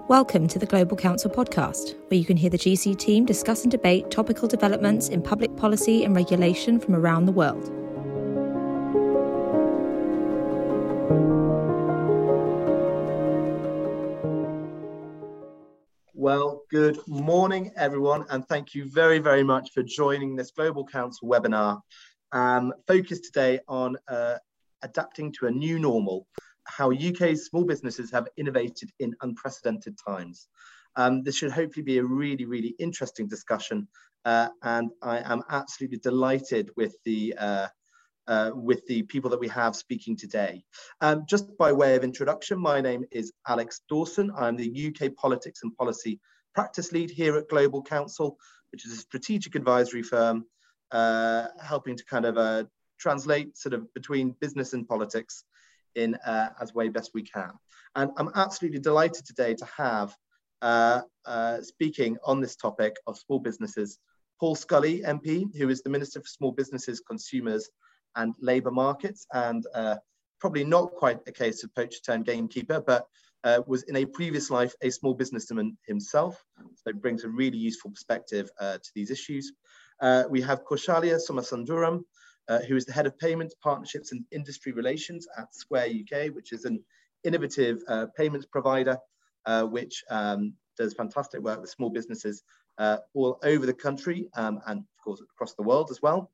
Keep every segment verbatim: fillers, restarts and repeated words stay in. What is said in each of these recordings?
Welcome to the Global Counsel podcast, where you can hear the G C team discuss and debate topical developments in public policy and regulation from around the world. Well, good morning, everyone, and thank you very, very much for joining this Global Counsel webinar, um, focused today on uh, adapting to a new normal, how U K's small businesses have innovated in unprecedented times. Um, this should hopefully be a really, really interesting discussion, uh, and I am absolutely delighted with the uh, uh, with the people that we have speaking today. Um, just by way of introduction, my name is Alex Dawson. I'm the U K Politics and Policy Practice Lead here at Global Counsel, which is a strategic advisory firm uh, helping to kind of uh, translate sort of between business and politics in uh, as way best we can. And I'm absolutely delighted today to have uh, uh, speaking on this topic of small businesses, Paul Scully, M P, who is the Minister for Small Businesses, Consumers and Labour Markets, and uh, probably not quite a case of poacher turned gamekeeper, but uh, was in a previous life a small businessman himself, so it brings a really useful perspective uh, to these issues. Uh, we have Kaushalya Somasundaram, Uh, who is the Head of Payments, Partnerships and Industry Relations at Square U K, which is an innovative uh, payments provider, uh, which um, does fantastic work with small businesses uh, all over the country um, and, of course, across the world as well.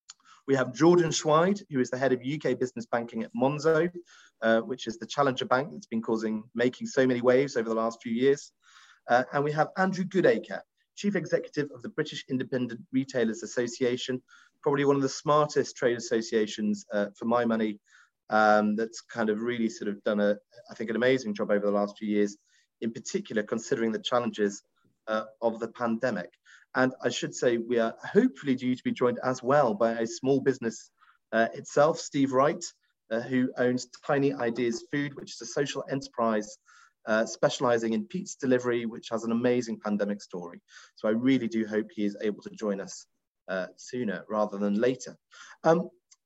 We have Jordan Schweid, who is the Head of U K Business Banking at Monzo, uh, which is the challenger bank that's been causing, making so many waves over the last few years. Uh, and we have Andrew Goodacre, Chief Executive of the British Independent Retailers Association, probably one of the smartest trade associations uh, for my money, um, that's kind of really sort of done a, I think, an amazing job over the last few years, in particular considering the challenges uh, of the pandemic. And I should say we are hopefully due to be joined as well by a small business uh, itself, Steve Wright, uh, who owns Tiny Ideas Food, which is a social enterprise Uh, specializing in pizza delivery, which has an amazing pandemic story. So I really do hope he is able to join us uh, sooner rather than later. Um,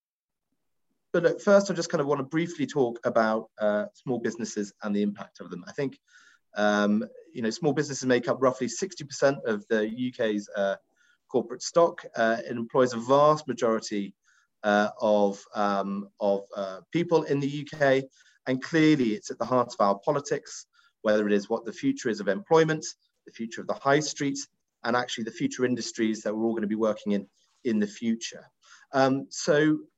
but look, first, I just kind of want to briefly talk about uh, small businesses and the impact of them. I think, um, you know, small businesses make up roughly sixty percent of the U K's uh, corporate stock. Uh, it employs a vast majority uh, of, um, of uh, people in the U K. And clearly it's at the heart of our politics, whether it is what the future is of employment, the future of the high street, and actually the future industries that we're all going to be working in in the future. Um, so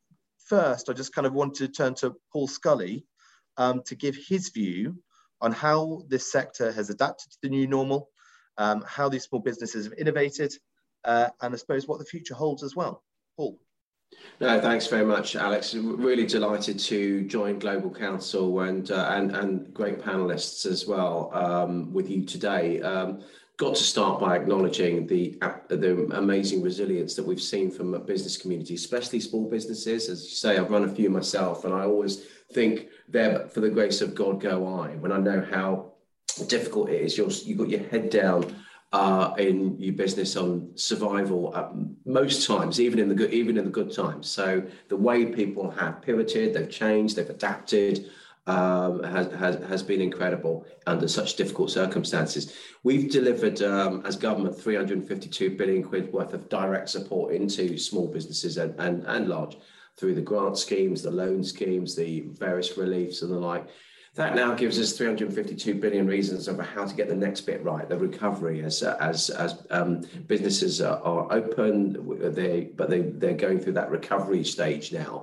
first, I just kind of want to turn to Paul Scully um, to give his view on how this sector has adapted to the new normal, um, how these small businesses have innovated, uh, and I suppose what the future holds as well. Paul. No, thanks very much, Alex. Really delighted to join Global Counsel and uh, and and great panelists as well um, with you today. Um, got to start by acknowledging the the amazing resilience that we've seen from a business community, especially small businesses. As you say, I've run a few myself, and I always think, there, for the grace of God go I, when I know how difficult it is. You're, you've got your head down Uh, in your business on survival uh, most times, even in the good, even in the good times. So the way people have pivoted, they've changed, they've adapted, um, has, has has been incredible under such difficult circumstances. We've delivered, um, as government, three hundred fifty-two billion quid worth of direct support into small businesses and, and and large through the grant schemes, the loan schemes, the various reliefs and the like. That now gives us three hundred fifty-two billion reasons over how to get the next bit right, the recovery, as as as um, businesses are, are open, they but they they're going through that recovery stage now,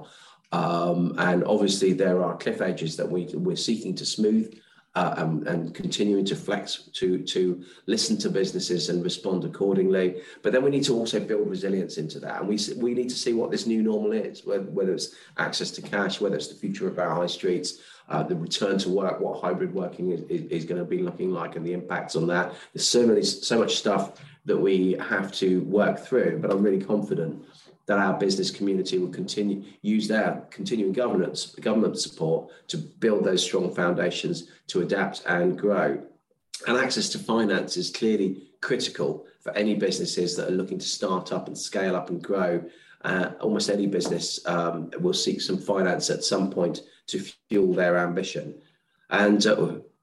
um, and obviously there are cliff edges that we we're seeking to smooth, uh, and, and continuing to flex to to listen to businesses and respond accordingly. But then we need to also build resilience into that, and we we need to see what this new normal is, whether, whether it's access to cash, whether it's the future of our high streets. Uh, the return to work, what hybrid working is, is, is going to be looking like, and the impacts on that. There's so many, so much stuff that we have to work through, but I'm really confident that our business community will continue use their continuing governance, government support to build those strong foundations to adapt and grow. And access to finance is clearly critical for any businesses that are looking to start up and scale up and grow. Uh, almost any business um, will seek some finance at some point to fuel their ambition. And uh,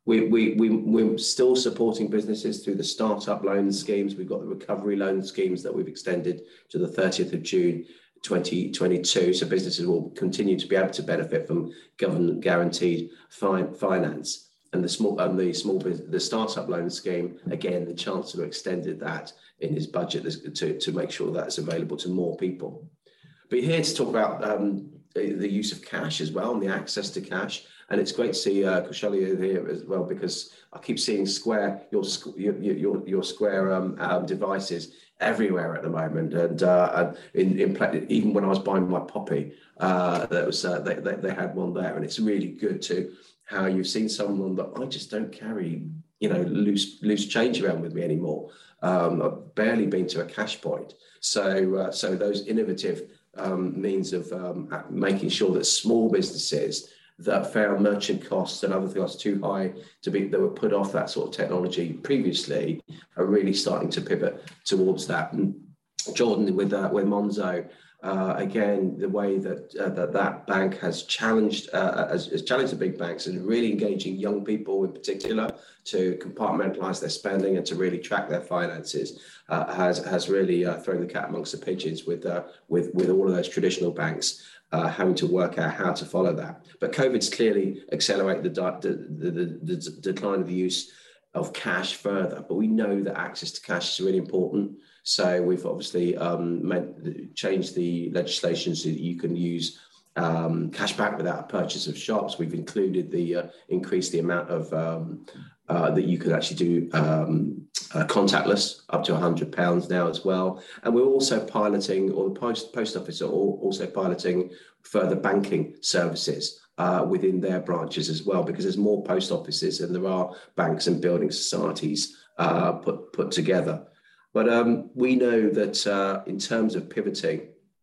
We, we, we, we're still supporting businesses through the startup loan schemes. We've got the recovery loan schemes that we've extended to the thirtieth of June twenty twenty-two. So businesses will continue to be able to benefit from government guaranteed fi- finance. And the small and the small business, the startup loan scheme, again, the Chancellor extended that in his budget to, to make sure that's available to more people. But here to talk about um, the, the use of cash as well and the access to cash. And it's great to see uh, Kausalya here as well, because I keep seeing Square, your your your, your Square um, um, devices everywhere at the moment. And, uh, in, in even when I was buying my Poppy, uh, that was uh, they, they they had one there, and it's really good to how you've seen someone that I just don't carry, you know, loose loose change around with me anymore. Um, I've barely been to a cash point. So uh, so those innovative um, means of um, making sure that small businesses that found merchant costs and other costs too high to be, that were put off that sort of technology previously, are really starting to pivot towards that. And Jordan, with uh, with Monzo, uh, again, the way that uh, that that bank has challenged uh, has, has challenged the big banks and really engaging young people in particular to compartmentalize their spending and to really track their finances uh, has has really uh, thrown the cat amongst the pigeons with uh, with with all of those traditional banks Uh, having to work out how to follow that. But COVID's clearly accelerated the, the, the, the, the decline of the use of cash further, but we know that access to cash is really important. So we've obviously um, meant, changed the legislation so that you can use um, cash back without a purchase of shops. We've included the, uh, increased the amount of um, uh, that you could actually do um, uh, contactless up to one hundred pounds now as well. And we're also piloting, or the post, post office are also piloting further banking services uh, within their branches as well, because there's more post offices and there are banks and building societies uh, put, put together. But um, we know that uh, in terms of pivoting,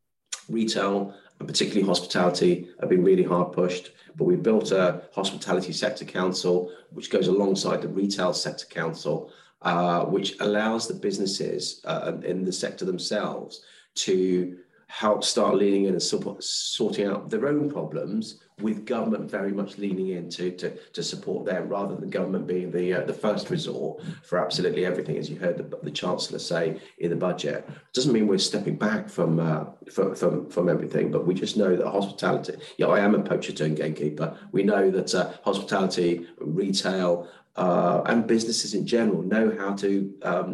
retail and particularly hospitality have been really hard pushed. But we built a hospitality sector council, which goes alongside the retail sector council, uh, which allows the businesses uh, in the sector themselves to help start leaning in and support, sorting out their own problems, with government very much leaning in to, to, to support them, rather than government being the uh, the first resort for absolutely everything, as you heard the, the Chancellor say in the budget. Doesn't mean we're stepping back from, uh, from, from, from everything, but we just know that hospitality, yeah, I am a poacher turned gamekeeper. We know that uh, hospitality, retail, Uh, and businesses in general know how to um,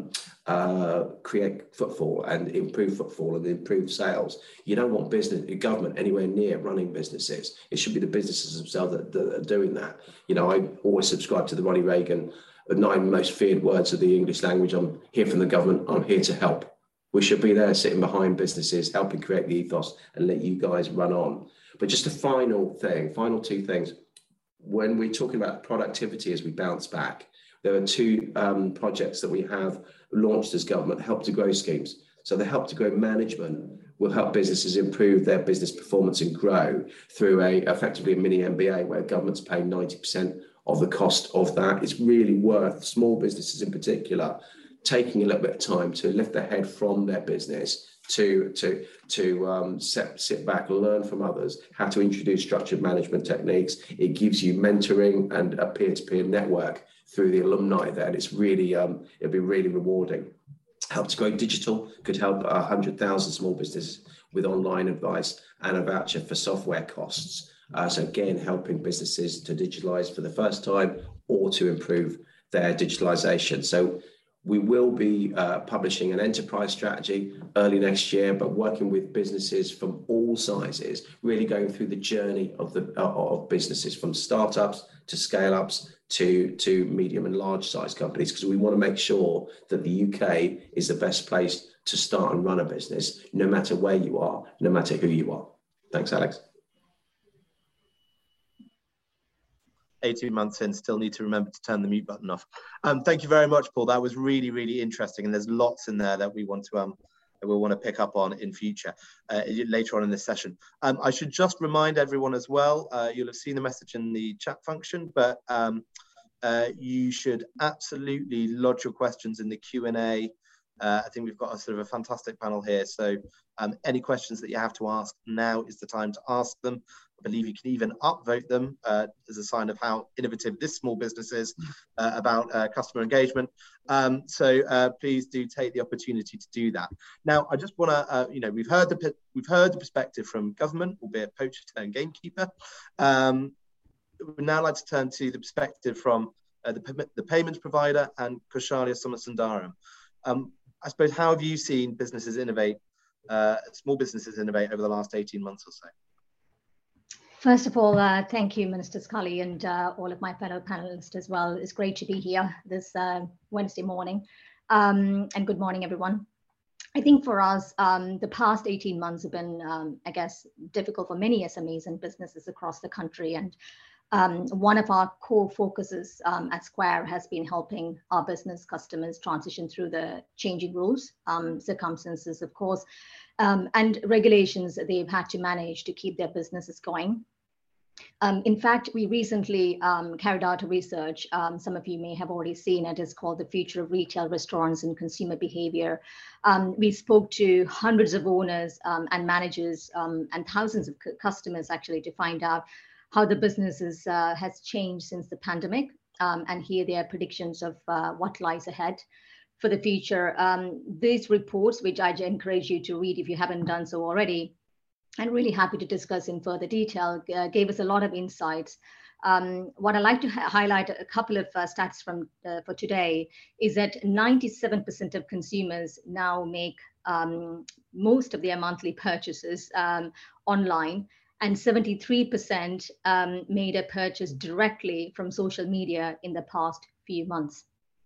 uh, create footfall and improve footfall and improve sales. You don't want business, government anywhere near running businesses. It should be the businesses themselves that, that are doing that. You know, I always subscribe to the Ronnie Reagan, the nine most feared words of the English language. I'm here from the government. I'm here to help. We should be there sitting behind businesses, helping create the ethos and let you guys run on. But just a final thing, final two things. When we're talking about productivity as we bounce back, there are two um, projects that we have launched as government, Help to Grow schemes. So the Help to Grow management will help businesses improve their business performance and grow through a effectively a mini M B A, where government's paying ninety percent of the cost of that. It's really worth small businesses in particular taking a little bit of time to lift their head from their business, to to to um, set, sit back and learn from others how to introduce structured management techniques. It gives you mentoring and a peer-to-peer network through the alumni there, and it's really um, it'll be really rewarding. Help to Grow Digital could help one hundred thousand small businesses with online advice and a voucher for software costs. Uh, so again, helping businesses to digitalize for the first time or to improve their digitalization. So we will be uh, publishing an enterprise strategy early next year, but working with businesses from all sizes, really going through the journey of the uh, of businesses, from startups to scale-ups to, to medium and large size companies, because we want to make sure that the U K is the best place to start and run a business, no matter where you are, no matter who you are. Thanks, Alex. eighteen months in, still need to remember to turn the mute button off. Um, thank you very much, Paul. That was really, really interesting. And there's lots in there that we want to um, that we'll want to pick up on in future, uh, later on in this session. Um, I should just remind everyone as well, uh, you'll have seen the message in the chat function, but um, uh, you should absolutely lodge your questions in the Q and A Uh, I think we've got a sort of a fantastic panel here. So um, any questions that you have to ask, now is the time to ask them. I believe you can even upvote them uh, as a sign of how innovative this small business is uh, about uh, customer engagement. Um, so uh, please do take the opportunity to do that. Now, I just want to, uh, you know, we've heard the we've heard the perspective from government, albeit poacher turned gamekeeper. Um, we'd now like to turn to the perspective from uh, the, the payments provider and Kaushalya Somasundaram. Um, I suppose, how have you seen businesses innovate, uh, small businesses innovate over the last eighteen months or so? First of all, uh, thank you, Minister Scully, and uh, all of my fellow panelists as well. It's great to be here this uh, Wednesday morning. Um, and good morning, everyone. I think for us, um, the past eighteen months have been, um, I guess, difficult for many S M Es and businesses across the country. And um, one of our core focuses um, at Square has been helping our business customers transition through the changing rules, um, circumstances, of course, um, and regulations that they've had to manage to keep their businesses going. Um, in fact, we recently um, carried out a research, um, some of you may have already seen it, it's called The Future of Retail, Restaurants and Consumer Behavior. Um, we spoke to hundreds of owners um, and managers um, and thousands of customers actually to find out how the businesses uh, has changed since the pandemic um, and hear their predictions of uh, what lies ahead for the future. Um, these reports, which I encourage you to read if you haven't done so already, and really happy to discuss in further detail, uh, gave us a lot of insights. Um, what I'd like to ha highlight a couple of uh, stats from uh, for today is that ninety-seven percent of consumers now make um, most of their monthly purchases um, online, and seventy-three percent um, made a purchase directly from social media in the past few months.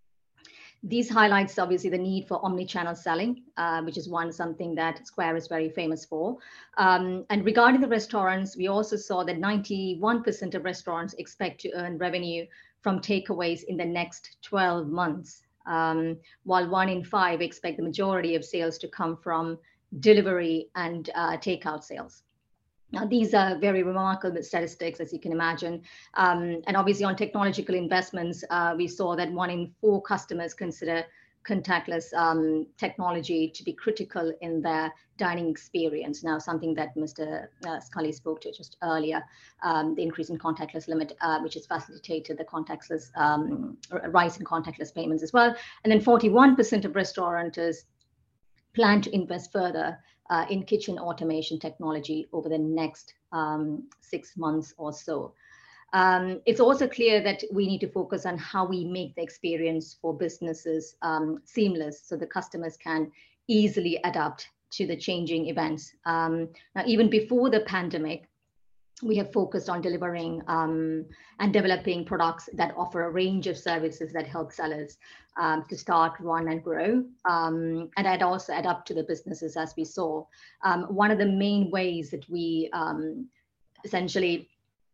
These highlights obviously the need for omni-channel selling, uh, which is one something that Square is very famous for. Um, and regarding the restaurants, we also saw that ninety-one percent of restaurants expect to earn revenue from takeaways in the next twelve months, um, while one in five expect the majority of sales to come from delivery and uh, takeout sales. Now, these are very remarkable statistics, as you can imagine. Um, and obviously on technological investments, uh, we saw that one in four customers consider contactless um, technology to be critical in their dining experience. Now, something that Mister Uh, Scully spoke to just earlier, um, the increase in contactless limit, uh, which has facilitated the contactless um, rise in contactless payments as well. And then forty-one percent of restaurateurs plan to invest further Uh, in kitchen automation technology over the next um, six months or so. Um, it's also clear that we need to focus on how we make the experience for businesses um, seamless so the customers can easily adapt to the changing events. Um, now, even before the pandemic, we have focused on delivering um, and developing products that offer a range of services that help sellers um, to start, run, and grow. Um, and I'd also adapt to the businesses as we saw. Um, one of the main ways that we um, essentially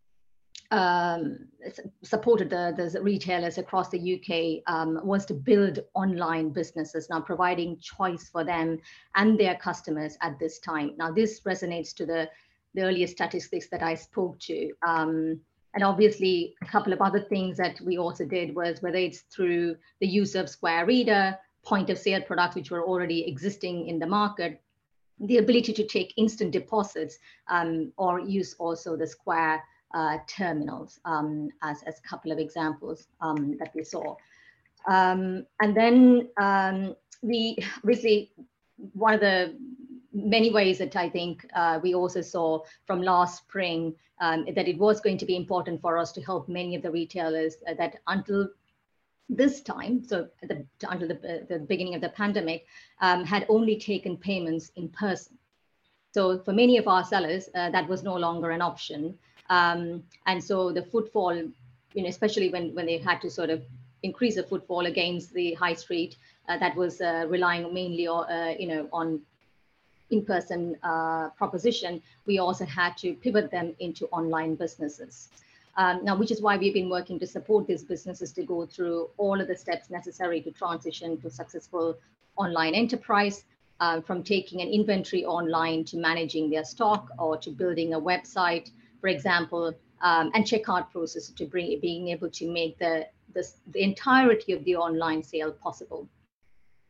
um, supported the, the retailers across the U K um, was to build online businesses, now providing choice for them and their customers at this time. Now, this resonates to the the earlier statistics that I spoke to. Um, and obviously a couple of other things that we also did was whether it's through the use of Square Reader, point of sale products, which were already existing in the market, the ability to take instant deposits um, or use also the Square uh, terminals um, as, as a couple of examples um, that we saw. Um, and then um, we obviously, one of the many ways that I think uh, we also saw from last spring um, that it was going to be important for us to help many of the retailers uh, that until this time, so at the, until the, the beginning of the pandemic, um, had only taken payments in person. So for many of our sellers, uh, that was no longer an option. Um, and so the footfall, you know, especially when, when they had to sort of increase the footfall against the high street, uh, that was uh, relying mainly on, uh, you know, on in-person uh, proposition, we also had to pivot them into online businesses. Um, now, which is why we've been working to support these businesses to go through all of the steps necessary to transition to successful online enterprise, uh, from taking an inventory online to managing their stock or to building a website, for example, um, and checkout process to bring, being able to make the, the, the entirety of the online sale possible.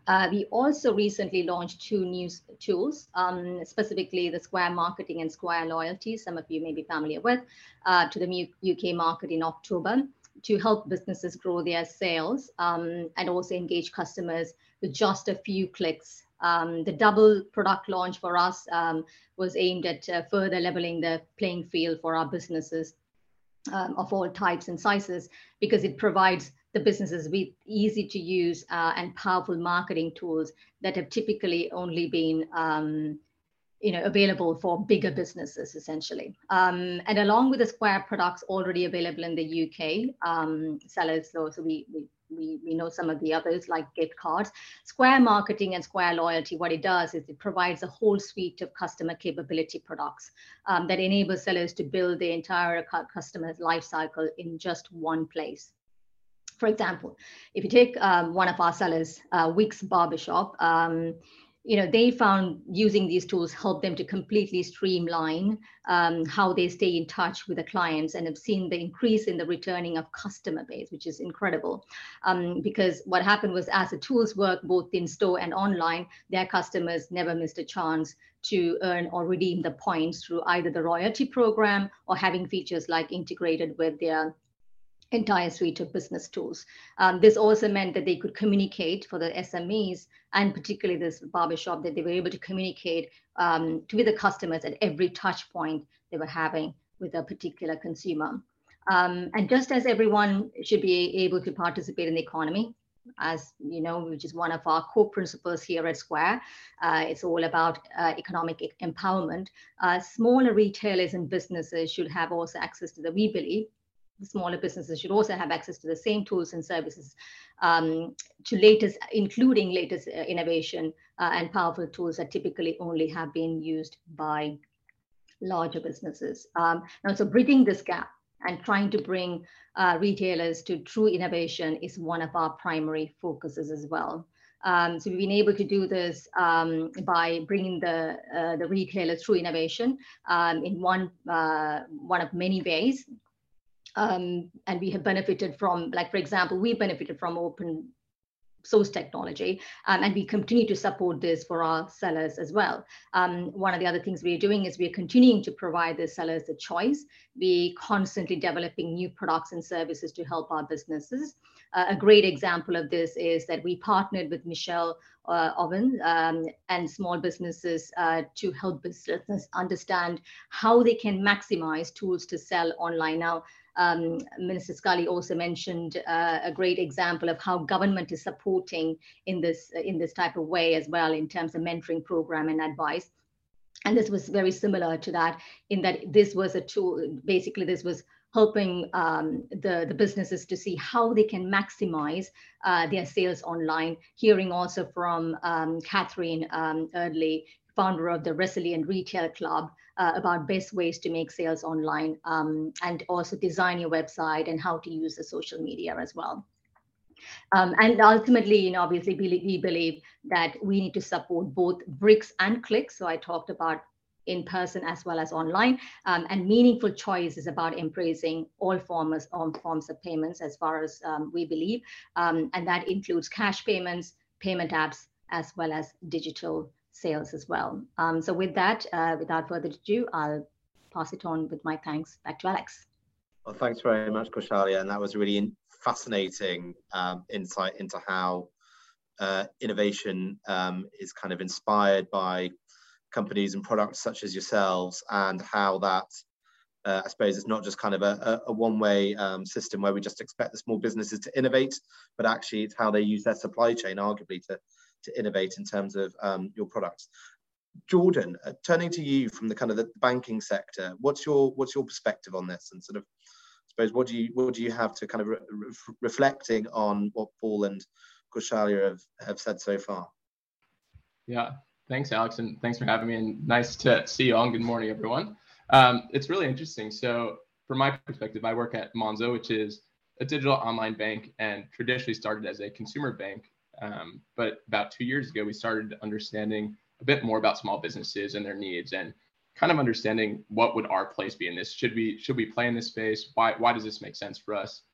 Uh, we also recently launched two new tools, um, specifically the Square Marketing and Square Loyalty, some of you may be familiar with, uh, to the U K market in October to help businesses grow their sales um, and also engage customers with just a few clicks. Um, the double product launch for us um, was aimed at uh, further leveling the playing field for our businesses um, of all types and sizes, because it provides the businesses with easy to use uh, and powerful marketing tools that have typically only been um, you know, available for bigger businesses, essentially. Um, and along with the Square products already available in the U K, um, sellers, so, so we, we, we, we know some of the others like gift cards. Square Marketing and Square Loyalty, what it does is it provides a whole suite of customer capability products um, that enable sellers to build the entire customer's life cycle in just one place. For example, if you take um, one of our sellers, uh, Weeks Barbershop, um, you know, they found using these tools helped them to completely streamline um, how they stay in touch with the clients, and have seen the increase in the returning of customer base, which is incredible. Um, because what happened was, as the tools work both in store and online, their customers never missed a chance to earn or redeem the points through either the loyalty program or having features like integrated with their entire suite of business tools. Um, this also meant that they could communicate for the S M Es, and particularly this barbershop, that they were able to communicate um, to the customers at every touch point they were having with a particular consumer. Um, and just as everyone should be able to participate in the economy, as you know, which is one of our core principles here at Square, uh, it's all about uh, economic empowerment. Uh, smaller retailers and businesses should have also access to the, we believe, the smaller businesses should also have access to the same tools and services, um, to latest, including latest uh, innovation uh, and powerful tools that typically only have been used by larger businesses. Um, now, so bridging this gap and trying to bring uh, retailers to true innovation is one of our primary focuses as well. Um, so we've been able to do this um, by bringing the uh, the retailers through innovation um, in one uh, one of many ways. Um, and we have benefited from, like, for example, we benefited from open source technology, um, and we continue to support this for our sellers as well. Um, one of the other things we're doing is we're continuing to provide the sellers a choice. We're constantly developing new products and services to help our businesses. Uh, a great example of this is that we partnered with Michelle uh, Owen um, and small businesses uh, to help businesses understand how they can maximize tools to sell online. Now, Um, Minister Scully also mentioned uh, a great example of how government is supporting in this in this type of way as well, in terms of mentoring program and advice. And this was very similar to that, in that this was a tool, basically this was helping um, the, the businesses to see how they can maximize uh, their sales online. Hearing also from um, Catherine um, Eardley, founder of the Resilient Retail Club, uh, about best ways to make sales online, um, and also design your website and how to use the social media as well. Um, and ultimately, you know, obviously, we, we believe that we need to support both bricks and clicks. So I talked about in person as well as online, um, and meaningful choice is about embracing all forms, all forms of payments, as far as um, we believe, um, and that includes cash payments, payment apps, as well as digital sales as well. Um, so with that, uh, without further ado, I'll pass it on with my thanks back to Alex. Well, thanks very much, Kaushalya, and that was really fascinating um, insight into how uh, innovation um, is kind of inspired by companies and products such as yourselves, and how that, uh, I suppose, it's not just kind of a, a one-way um, system where we just expect the small businesses to innovate, but actually it's how they use their supply chain, arguably, to to innovate in terms of um, your products. Jordan, uh, turning to you from the kind of the banking sector, what's your what's your perspective on this, and sort of, I suppose, what do you what do you have to kind of re re reflecting on what Paul and Kaushalya have have said so far? Yeah, thanks, Alex, and thanks for having me, and nice to see you all, and good morning, everyone. Um, it's really interesting. So from my perspective, I work at Monzo, which is a digital online bank, and traditionally started as a consumer bank. Um, but about two years ago, we started understanding a bit more about small businesses and their needs, and kind of understanding what would our place be in this. Should we should we play in this space? Why why does this make sense for us?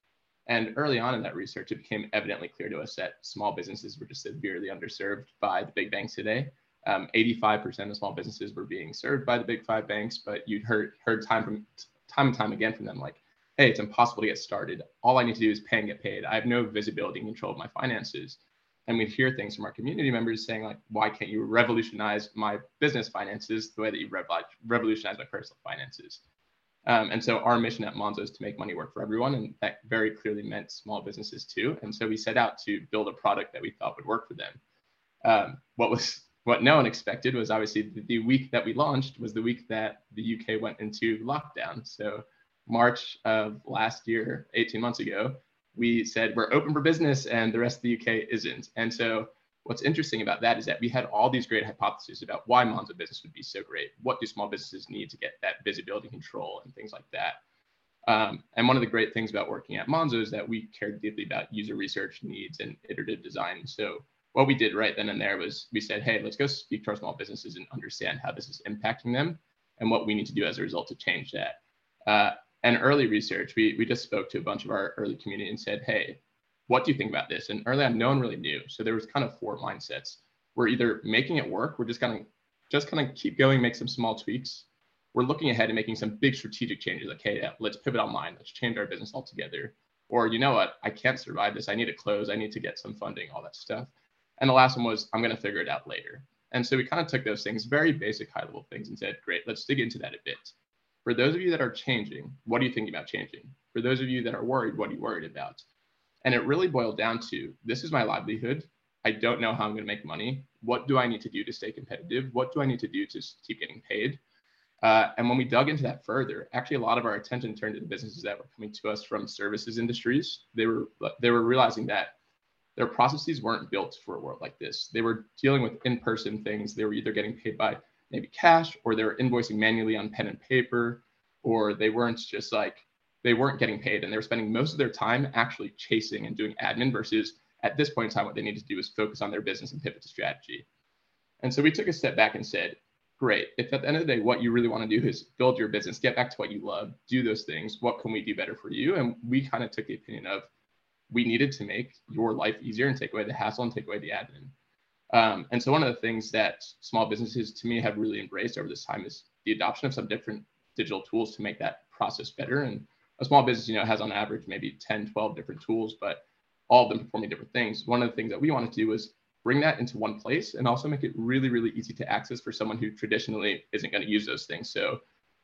And early on in that research, it became evidently clear to us that small businesses were just severely underserved by the big banks today. Um, eighty-five percent of small businesses were being served by the big five banks, but you'd heard heard time from time and time again from them, like, hey, it's impossible to get started. All I need to do is pay and get paid. I have no visibility and control of my finances. And we'd hear things from our community members saying, like, why can't you revolutionize my business finances the way that you revolutionize my personal finances? Um, and so our mission at Monzo is to make money work for everyone. And that very clearly meant small businesses too. And so we set out to build a product that we thought would work for them. Um, what was what no one expected was obviously the, the week that we launched was the week that the U K went into lockdown. So March of last year, eighteen months ago, we said we're open for business and the rest of the U K isn't. And so what's interesting about that is that we had all these great hypotheses about why Monzo Business would be so great. What do small businesses need to get that visibility control and things like that? Um, and one of the great things about working at Monzo is that we cared deeply about user research needs and iterative design. So what we did right then and there was we said, hey, let's go speak to our small businesses and understand how this is impacting them and what we need to do as a result to change that. Uh, and early research, we, we just spoke to a bunch of our early community and said, hey, what do you think about this? And early on, no one really knew. So there was kind of four mindsets. We're either making it work, we're just gonna just kind of keep going, make some small tweaks. We're looking ahead and making some big strategic changes, like, hey, yeah, let's pivot online, let's change our business altogether. Or, you know what, I can't survive this, I need to close, I need to get some funding, all that stuff. And the last one was, I'm gonna figure it out later. And so we kind of took those things, very basic, high level things, and said, great, let's dig into that a bit. For those of you that are changing, what are you thinking about changing? For those of you that are worried, what are you worried about? And it really boiled down to, this is my livelihood. I don't know how I'm going to make money. What do I need to do to stay competitive? What do I need to do to keep getting paid? Uh, and when we dug into that further, actually a lot of our attention turned to the businesses that were coming to us from services industries. They were, they were realizing that their processes weren't built for a world like this. They were dealing with in-person things. They were either getting paid by maybe cash, or they were invoicing manually on pen and paper, or they weren't just like, they weren't getting paid and they were spending most of their time actually chasing and doing admin versus at this point in time, what they needed to do is focus on their business and pivot to strategy. And so we took a step back and said, great, if at the end of the day, what you really want to do is build your business, get back to what you love, do those things, what can we do better for you? And we kind of took the opinion of, we needed to make your life easier and take away the hassle and take away the admin. Um, and so one of the things that small businesses to me have really embraced over this time is the adoption of some different digital tools to make that process better. And a small business, you know, has on average maybe ten, twelve different tools, but all of them performing different things. One of the things that we wanted to do was bring that into one place and also make it really, really easy to access for someone who traditionally isn't going to use those things. So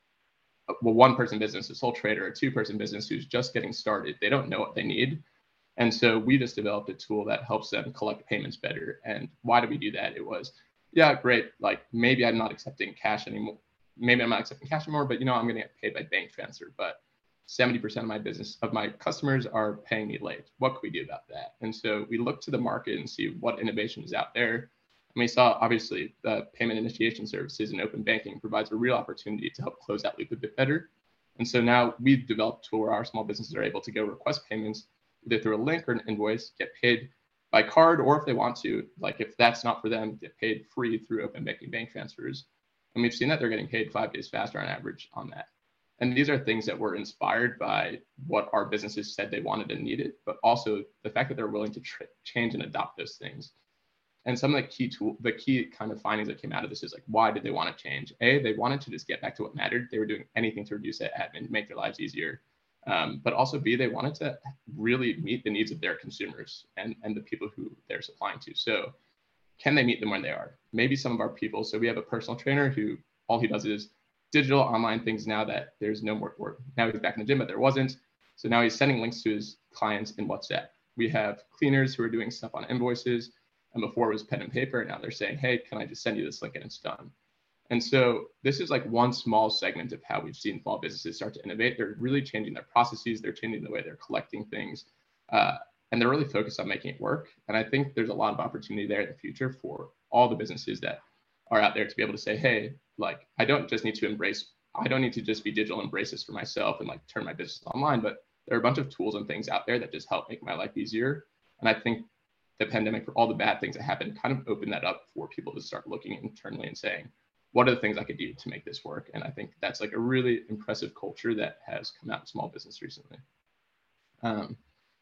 a one person business, a sole trader, a two person business who's just getting started, they don't know what they need. And so we just developed a tool that helps them collect payments better. And why did we do that? It was, yeah, great. Like maybe I'm not accepting cash anymore. Maybe I'm not accepting cash anymore, but you know, I'm going to get paid by bank transfer. But seventy percent of my business, of my customers are paying me late. What can we do about that? And so we looked to the market and see what innovation is out there. And we saw, obviously, the payment initiation services and open banking provides a real opportunity to help close that loop a bit better. And so now we've developed a tool where our small businesses are able to go request payments either through a link or an invoice, get paid by card, or if they want to, like if that's not for them, get paid free through open banking bank transfers. And we've seen that they're getting paid five days faster on average on that. And these are things that were inspired by what our businesses said they wanted and needed, but also the fact that they're willing to tr- change and adopt those things. And some of the key tool, the key kind of findings that came out of this is like, why did they want to change? A, they wanted to just get back to what mattered. They were doing anything to reduce that admin, make their lives easier. Um, but also B, they wanted to really meet the needs of their consumers and, and the people who they're supplying to. So can they meet them where they are? Maybe some of our people, so we have a personal trainer who all he does is digital online things now that there's no more work. Now he's back in the gym, but there wasn't. So now he's sending links to his clients in WhatsApp. We have cleaners who are doing stuff on invoices. And before it was pen and paper. And now they're saying, hey, can I just send you this link and it's done. And so this is like one small segment of how we've seen small businesses start to innovate. They're really changing their processes. They're changing the way they're collecting things. Uh, and they're really focused on making it work. And I think there's a lot of opportunity there in the future for all the businesses that are out there to be able to say, hey, like, I don't just need to embrace, I don't need to just be digital, embrace this for myself and like turn my business online, but there are a bunch of tools and things out there that just help make my life easier. And I think the pandemic, for all the bad things that happened, kind of opened that up for people to start looking internally and saying, what are the things I could do to make this work? And I think that's like a really impressive culture that has come out of small business recently. Um,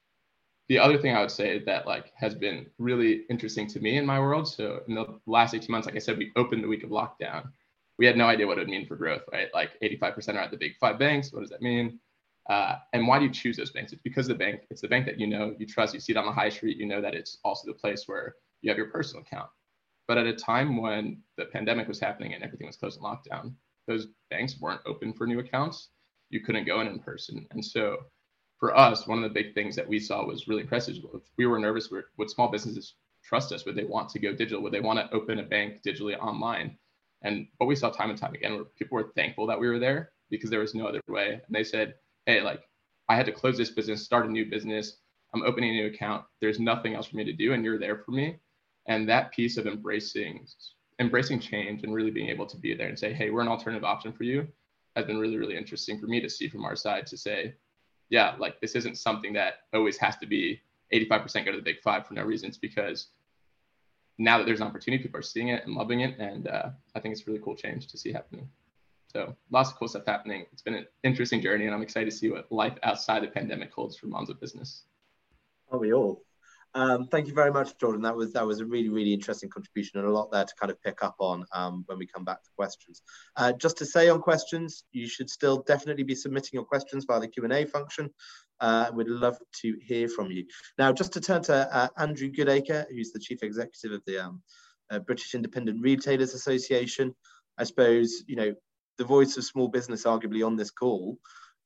the other thing I would say that like has been really interesting to me in my world. So in the last eighteen months, like I said, we opened the week of lockdown. We had no idea what it would mean for growth, right? Like eighty-five percent are at the big five banks. What does that mean? Uh, and why do you choose those banks? It's because the bank, it's the bank that you know, you trust, you see it on the high street, you know that it's also the place where you have your personal account. But at a time when the pandemic was happening and everything was closed in lockdown, those banks weren't open for new accounts. You couldn't go in in person. And so for us, one of the big things that we saw was really impressive. We were nervous. Would small businesses trust us? Would they want to go digital? Would they want to open a bank digitally online? And what we saw time and time again were people were thankful that we were there because there was no other way. And they said, hey, like I had to close this business, start a new business. I'm opening a new account. There's nothing else for me to do. And you're there for me. And that piece of embracing, embracing change and really being able to be there and say, hey, we're an alternative option for you has been really, really interesting for me to see from our side to say, yeah, like this isn't something that always has to be eighty-five percent go to the big five for no reason. It's because now that there's an opportunity, people are seeing it and loving it. And uh, I think it's a really cool change to see happening. So lots of cool stuff happening. It's been an interesting journey and I'm excited to see what life outside the pandemic holds for Monzo Business. Are we all? Um, thank you very much, Jordan. That was that was a really, really interesting contribution and a lot there to kind of pick up on um, when we come back to questions. Uh, just to say on questions, you should still definitely be submitting your questions via the Q and A function. Uh, we'd love to hear from you. Now, just to turn to uh, Andrew Goodacre, who's the Chief Executive of the um, uh, British Independent Retailers Association. I suppose, you know, the voice of small business arguably on this call,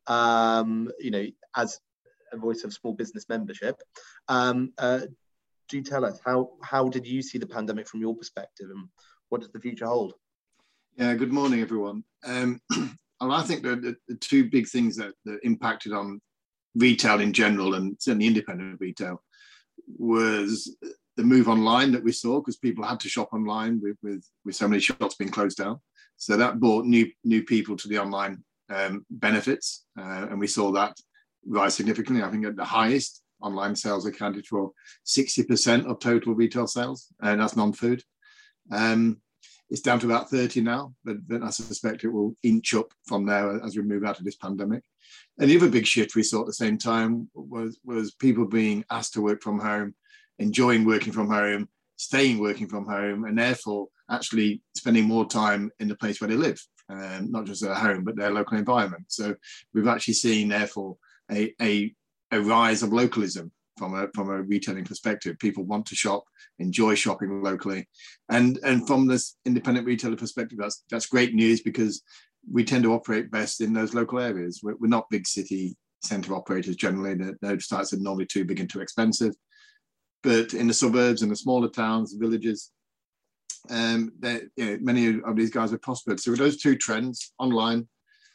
um, you know, as a voice of small business membership. Um, uh, do tell us, how, how did you see the pandemic from your perspective and what does the future hold? Yeah, good morning, everyone. Um, I think that the, the two big things that, that impacted on retail in general and certainly independent retail was the move online that we saw because people had to shop online with, with, with so many shops being closed down. So that brought new, new people to the online um, benefits uh, and we saw that rise significantly. I think at the highest, online sales accounted for sixty percent of total retail sales, and that's non-food. Um, it's down to about thirty now, but, but I suspect it will inch up from there as we move out of this pandemic. And the other big shift we saw at the same time was, was people being asked to work from home, enjoying working from home, staying working from home, and therefore actually spending more time in the place where they live, um, not just their home, but their local environment. So we've actually seen, therefore, A, a, a rise of localism from a from a retailing perspective. People want to shop, enjoy shopping locally, and and from this independent retailer perspective, that's that's great news because we tend to operate best in those local areas. We're, we're not big city centre operators generally. Those sites are normally too big and too expensive. But in the suburbs and the smaller towns, villages, um, you know, many of these guys have prospered. So with those two trends, online,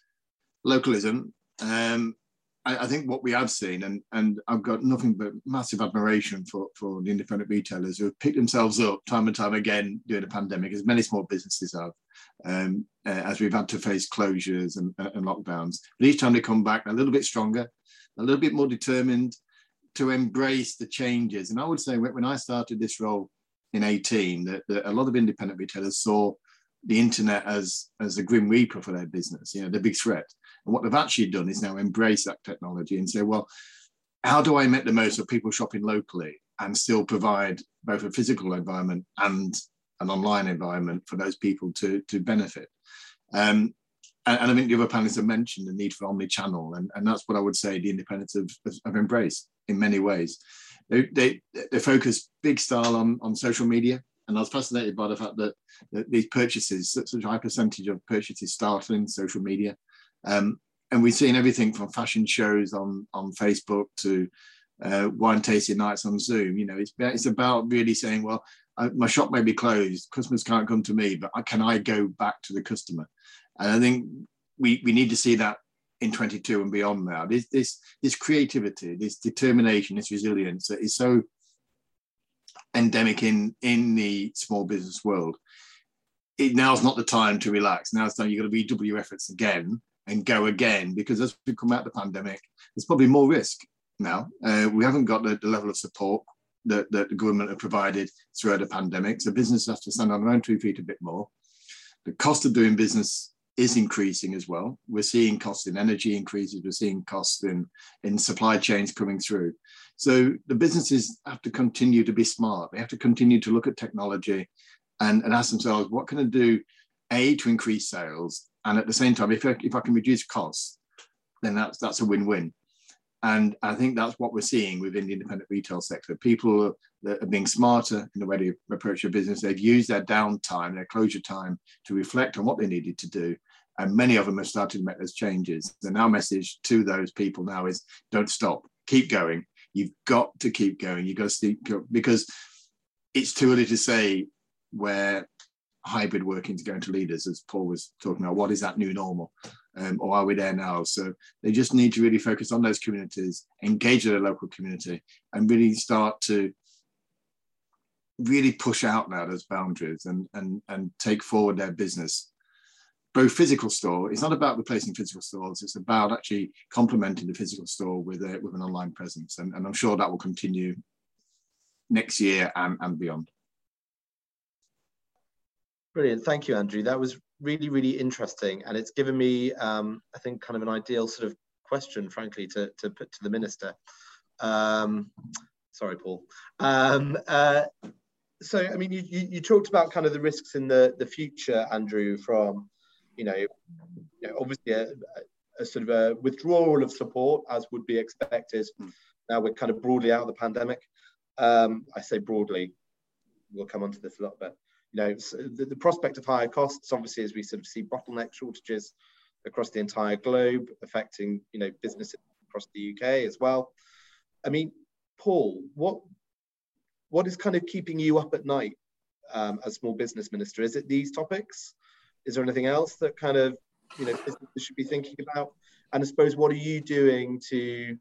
localism. Um, I think what we have seen, and, and I've got nothing but massive admiration for, for the independent retailers who have picked themselves up time and time again during the pandemic, as many small businesses have, um, uh, as we've had to face closures and, and lockdowns. But each time they come back a little bit stronger, a little bit more determined to embrace the changes. And I would say when I started this role in eighteen, that, that a lot of independent retailers saw the internet as, as a grim reaper for their business, you know, the big threat. And what they've actually done is now embrace that technology and say, well, how do I make the most of people shopping locally and still provide both a physical environment and an online environment for those people to, to benefit? Um, and, and I think the other panelists have mentioned the need for omni-channel, and, and that's what I would say the independents have, have embraced in many ways. They, they, they focus big style on, on social media. And I was fascinated by the fact that, that these purchases, such a high percentage of purchases start in social media. Um, and we've seen everything from fashion shows on, on Facebook to uh, wine tasting nights on Zoom. You know, it's, it's about really saying, well, I, my shop may be closed, customers can't come to me, but can I go back to the customer? And I think we, we need to see that in twenty-two and beyond now. This, this, this creativity, this determination, this resilience is so endemic in, in the small business world. It, now's not the time to relax. Now's the time you've got to redouble efforts again and go again, because as we come out of the pandemic, there's probably more risk now. Uh, we haven't got the, the level of support that, that the government have provided throughout the pandemic. So businesses have to stand on their own two feet a bit more. The cost of doing business is increasing as well. We're seeing costs in energy increases. We're seeing costs in, in supply chains coming through. So the businesses have to continue to be smart. They have to continue to look at technology and, and ask themselves, what can I do, A, to increase sales? And at the same time, if I, if I can reduce costs, then that's, that's a win-win. And I think that's what we're seeing within the independent retail sector. People that are being smarter in the way they approach their business. They've used their downtime, their closure time, to reflect on what they needed to do. And many of them have started to make those changes. And our message to those people now is, don't stop, keep going. You've got to keep going. You've got to keep, because it's too early to say where hybrid working is going to lead us, as Paul was talking about. What is that new normal? Um, or are we there now? So they just need to really focus on those communities, engage with their local community, and really start to really push out now those boundaries and, and, and take forward their business. Both physical store, it's not about replacing physical stores, it's about actually complementing the physical store with, a, with an online presence. And, and I'm sure that will continue next year and, and beyond. Brilliant. Thank you, Andrew. That was really, really interesting. And it's given me, um, I think, kind of an ideal sort of question, frankly, to, to put to the Minister. Um, sorry, Paul. Um, uh, so, I mean, you, you, you talked about kind of the risks in the, the future, Andrew, from, you know, you know obviously a, a sort of a withdrawal of support, as would be expected. Now we're kind of broadly out of the pandemic. Um, I say broadly, we'll come onto this a little bit. You know, the, the prospect of higher costs, obviously, as we sort of see bottleneck shortages across the entire globe, affecting, you know, businesses across the U K as well. I mean, Paul, what what is kind of keeping you up at night um, as small business minister? Is it these topics? Is there anything else that kind of, you know, businesses should be thinking about? And I suppose, what are you doing to,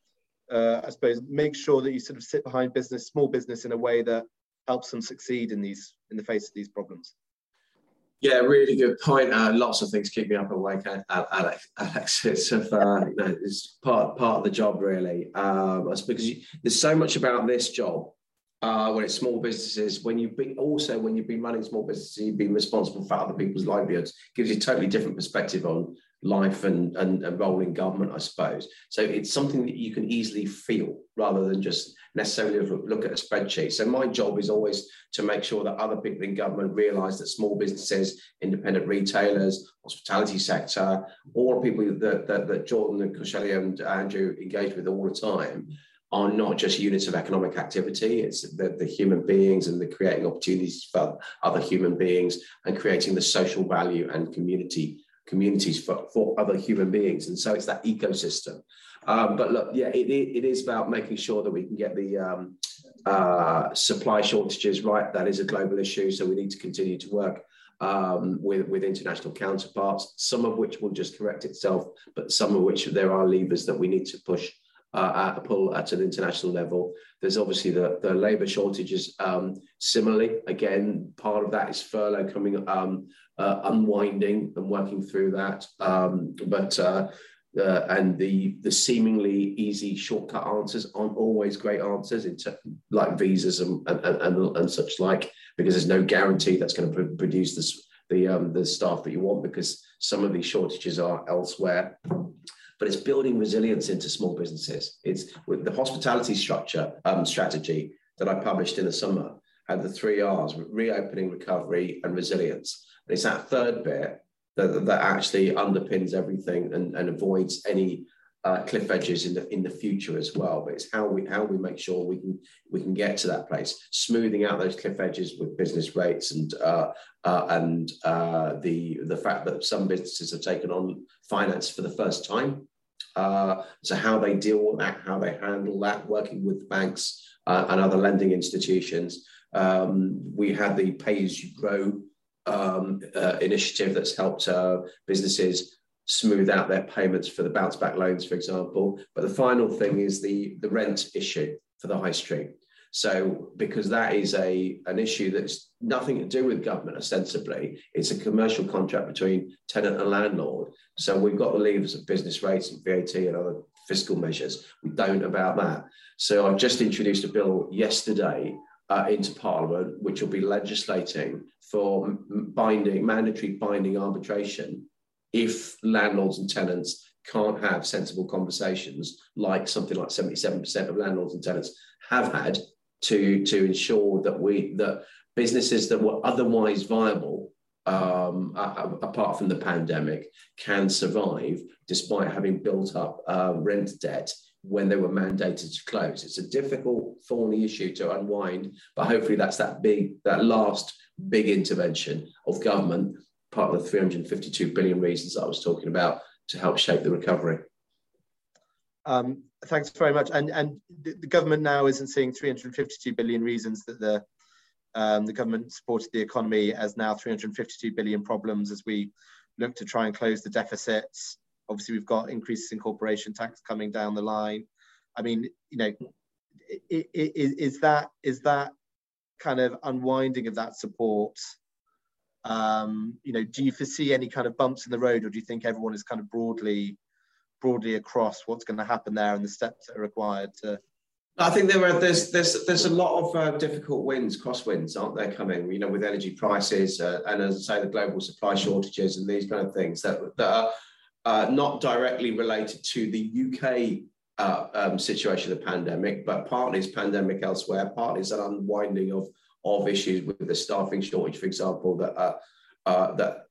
uh, I suppose, make sure that you sort of sit behind business, small business, in a way that helps them succeed in these, in the face of these problems? Yeah, really good point. Uh, lots of things keep me up awake, Alex. Alex, it's, of, uh, you know, it's part part of the job, really. Um, it's because you, there's so much about this job uh, when it's small businesses. When you've been also when you've been running small businesses, you've been responsible for other people's livelihoods. Gives you a totally different perspective on life and, and, and role in government, I suppose. So it's something that you can easily feel rather than just necessarily look at a spreadsheet. So my job is always to make sure that other people in government realise that small businesses, independent retailers, hospitality sector, all people that, that, that Jordan and Koscielny and Andrew engage with all the time are not just units of economic activity. It's the, the human beings and the creating opportunities for other human beings and creating the social value and community communities for, for other human beings. And so it's that ecosystem. Um, but look, yeah, it, it is about making sure that we can get the um, uh, supply shortages right. That is a global issue. So we need to continue to work um, with, with international counterparts, some of which will just correct itself, but some of which there are levers that we need to push uh, at, pull at an international level. There's obviously the, the labour shortages. Um, similarly, again, part of that is furlough coming um, Uh, unwinding and working through that, um, but uh, uh, and the the seemingly easy shortcut answers aren't always great answers, into like visas and and, and and such like, because there's no guarantee that's going to pr- produce this the um, the staff that you want, because some of these shortages are elsewhere. But it's building resilience into small businesses. It's with the hospitality structure um, strategy that I published in the summer, had the three R's: reopening, recovery, and resilience. And it's that third bit that, that actually underpins everything and, and avoids any uh, cliff edges in the in the future as well. But it's how we how we make sure we can we can get to that place, smoothing out those cliff edges with business rates and uh, uh, and uh, the the fact that some businesses have taken on finance for the first time. Uh, so how they deal with that, how they handle that, working with banks uh, and other lending institutions. Um, we had the Pay As You Grow Um, uh, initiative that's helped uh, businesses smooth out their payments for the bounce back loans, for example. But the final thing is the, the rent issue for the high street. So because that is a an issue that's nothing to do with government, ostensibly, it's a commercial contract between tenant and landlord. So we've got the levers of business rates and V A T and other fiscal measures. We don't about that. So I've just introduced a bill yesterday Uh, into Parliament, which will be legislating for binding, mandatory binding arbitration if landlords and tenants can't have sensible conversations, like something like seventy-seven percent of landlords and tenants have had, to, to ensure that we that businesses that were otherwise viable, um, uh, apart from the pandemic, can survive despite having built up uh, rent debt when they were mandated to close. It's a difficult, thorny issue to unwind, but hopefully that's that big, that last big intervention of government, part of the three hundred fifty-two billion reasons that I was talking about, to help shape the recovery. Um, thanks very much. And, and the, the government now isn't seeing three hundred fifty-two billion reasons that the, um, the government supported the economy as now three hundred fifty-two billion problems as we look to try and close the deficits. Obviously, we've got increases in corporation tax coming down the line. I mean, you know, is, is that is that kind of unwinding of that support? Um, you know, do you foresee any kind of bumps in the road, or do you think everyone is kind of broadly, broadly across what's going to happen there and the steps that are required to? I think there are there's there's there's a lot of uh, difficult winds, crosswinds, aren't there, coming? You know, with energy prices uh, and, as I say, the global supply shortages and these kind of things that that are uh, not directly related to the U K uh, um, situation of the pandemic, but partly is pandemic elsewhere, partly is an unwinding of of issues with the staffing shortage, for example, that uh, uh, that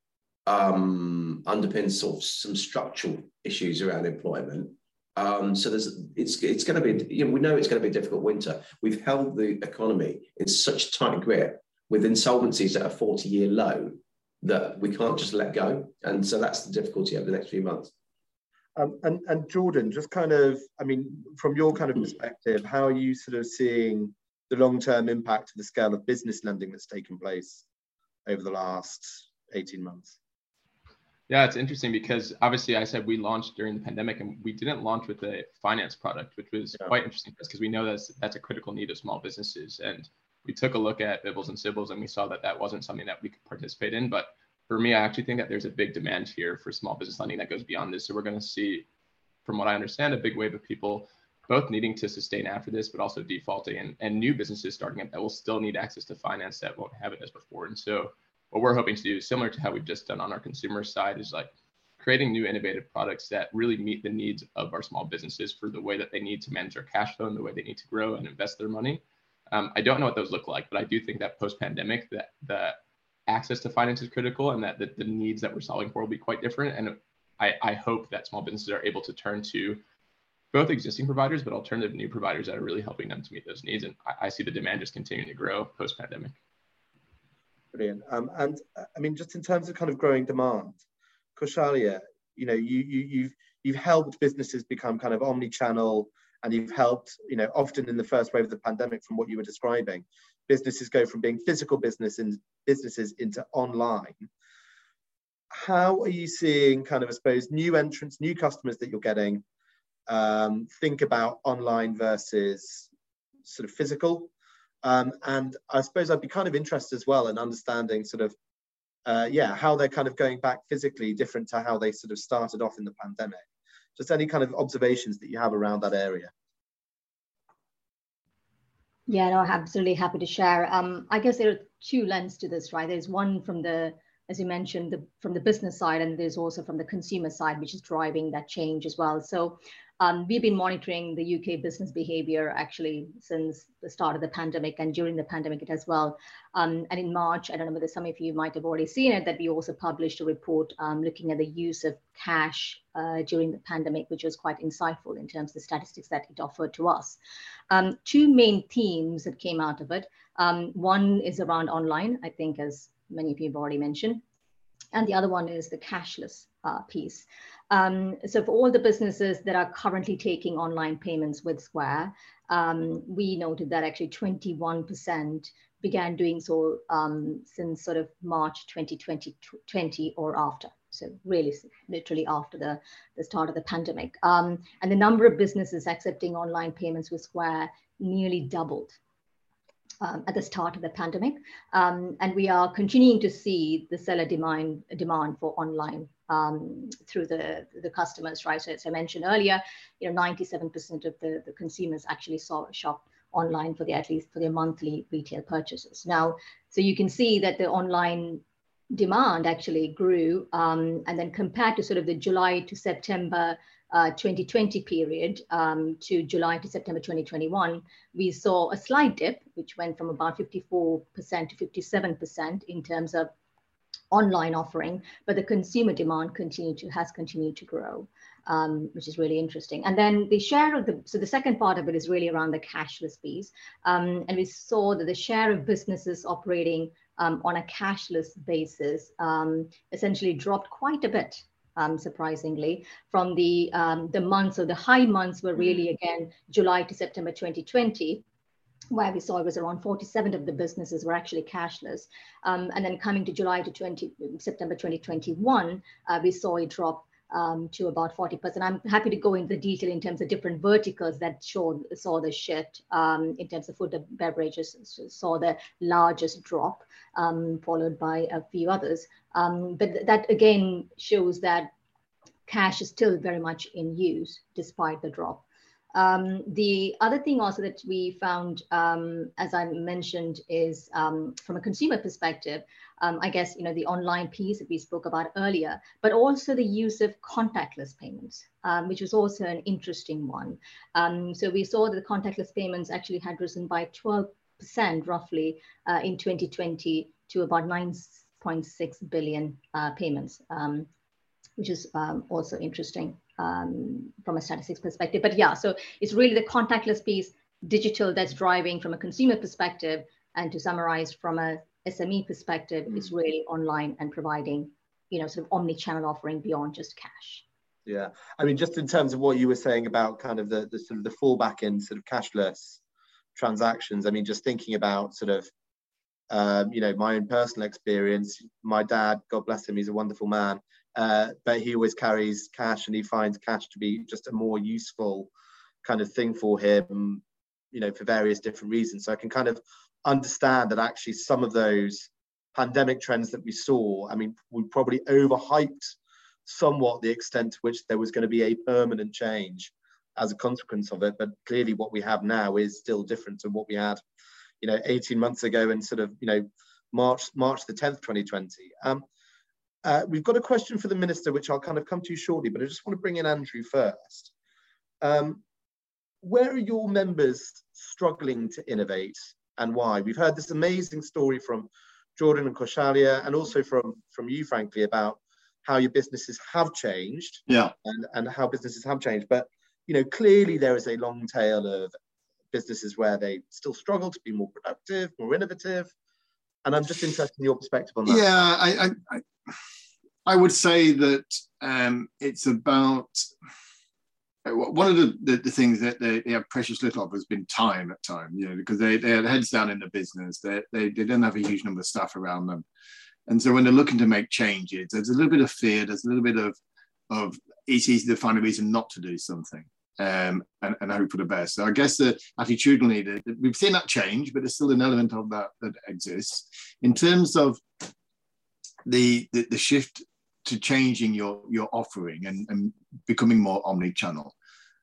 um, underpins sort of some structural issues around employment. Um, so there's it's it's going to be, you know, we know it's going to be a difficult winter. We've held the economy in such tight grip with insolvencies at a forty-year low that we can't just let go, and so that's the difficulty over the next few months. Um, and and Jordan, just kind of, I mean, from your kind of perspective, how are you sort of seeing the long-term impact of the scale of business lending that's taken place over the last eighteen months? Yeah, it's interesting because obviously I said we launched during the pandemic, and we didn't launch with a finance product, which was yeah. quite interesting for us because we know that's, that's a critical need of small businesses. And we took a look at Bibbles and Sibbles and we saw that that wasn't something that we could participate in. But for me, I actually think that there's a big demand here for small business lending that goes beyond this. So we're going to see, from what I understand, a big wave of people both needing to sustain after this, but also defaulting, and, and new businesses starting up that will still need access to finance that won't have it as before. And so what we're hoping to do, similar to how we've just done on our consumer side, is like creating new innovative products that really meet the needs of our small businesses for the way that they need to manage their cash flow and the way they need to grow and invest their money. Um, I don't know what those look like, but I do think that post-pandemic, that the access to finance is critical, and that the, the needs that we're solving for will be quite different. And I, I hope that small businesses are able to turn to both existing providers, but alternative new providers that are really helping them to meet those needs. And I, I see the demand just continuing to grow post-pandemic. Brilliant. Um, and I mean, just in terms of kind of growing demand, Kaushalya, you know, you, you, you've, you've helped businesses become kind of omni-channel, and you've helped, you know, often in the first wave of the pandemic, from what you were describing, businesses go from being physical business in, businesses into online. How are you seeing kind of, I suppose, new entrants, new customers that you're getting, um, think about online versus sort of physical? Um, and I suppose I'd be kind of interested as well in understanding sort of, uh, yeah, how they're kind of going back physically different to how they sort of started off in the pandemic. Just any kind of observations that you have around that area. Yeah, no, I'm absolutely happy to share. Um, I guess there are two lenses to this, right? There's one from the, as you mentioned, the, from the business side, and there's also from the consumer side, which is driving that change as well. So um, we've been monitoring the U K business behavior actually since the start of the pandemic, and during the pandemic as well. Um, and in March, I don't know whether some of you might have already seen it, that we also published a report um, looking at the use of cash uh, during the pandemic, which was quite insightful in terms of the statistics that it offered to us. Um, two main themes that came out of it. Um, one is around online, I think, as many of you have already mentioned. And the other one is the cashless uh, piece. Um, so for all the businesses that are currently taking online payments with Square, um, we noted that actually twenty-one percent began doing so um, since sort of March twenty twenty or after. So really, literally after the, the start of the pandemic. Um, and the number of businesses accepting online payments with Square nearly doubled Um, at the start of the pandemic. Um, and we are continuing to see the seller demand, demand for online um, through the, the customers, right? So as I mentioned earlier, you know, ninety-seven percent of the, the consumers actually saw shop online for the, at least for their monthly retail purchases. Now, so you can see that the online demand actually grew. Um, and then compared to sort of the July to September uh, twenty twenty period um, to July to September twenty twenty-one, we saw a slight dip, which went from about fifty-four percent to fifty-seven percent in terms of online offering, but the consumer demand continued to has continued to grow, um, which is really interesting. And then the share of the, so the second part of it is really around the cashless piece. Um, and we saw that the share of businesses operating um, on a cashless basis um, essentially dropped quite a bit, um, surprisingly, from the, um, the months, or the high months were really, again, July to September twenty twenty, where we saw it was around forty-seven of the businesses were actually cashless. Um, and then coming to July to twenty, September twenty twenty-one, uh, we saw it drop um, to about forty percent. I'm happy to go into the detail in terms of different verticals that showed, saw the shift. Um, in terms of food and beverages, saw the largest drop, um, followed by a few others. Um, but that again shows that cash is still very much in use despite the drop. Um, the other thing also that we found, um, as I mentioned, is um, from a consumer perspective, um, I guess, you know, the online piece that we spoke about earlier, but also the use of contactless payments, um, which was also an interesting one. Um, so we saw that the contactless payments actually had risen by twelve percent roughly uh, in twenty twenty to about nine point six billion uh, payments, um, which is um, also interesting. Um, from a statistics perspective. But yeah, so it's really the contactless piece, digital, that's driving from a consumer perspective. And to summarize from a S M E perspective, mm. it's really online and providing, you know, sort of omni-channel offering beyond just cash. Yeah, I mean, just in terms of what you were saying about kind of the, the sort of the fallback in sort of cashless transactions, I mean, just thinking about sort of, um, you know, my own personal experience, my dad, God bless him, he's a wonderful man. Uh, but he always carries cash, and he finds cash to be just a more useful kind of thing for him, you know, for various different reasons. So I can kind of understand that actually some of those pandemic trends that we saw, I mean, we probably overhyped somewhat the extent to which there was going to be a permanent change as a consequence of it. But clearly what we have now is still different to what we had, you know, eighteen months ago and sort of, you know, March, March the tenth, twenty twenty. Um, Uh, we've got a question for the Minister, which I'll kind of come to shortly, but I just want to bring in Andrew first. Um, where are your members struggling to innovate, and why? We've heard this amazing story from Jordan and Kaushalya, and also from, from you, frankly, about how your businesses have changed, yeah, and, and how businesses have changed. But, you know, clearly there is a long tail of businesses where they still struggle to be more productive, more innovative. And I'm just interested in your perspective on that. Yeah, I, I, I would say that um, it's about, one of the, the, the things that they, they have precious little of has been time at time, you know, because they, they had heads down in the business. They, they, they don't have a huge number of staff around them. And so when they're looking to make changes, there's a little bit of fear, there's a little bit of, of it's easy to find a reason not to do something. Um, and, and hope for the best. So I guess the attitudinally, the, the, we've seen that change, but there's still an element of that that exists. In terms of the the, the shift to changing your, your offering and, and becoming more omni-channel,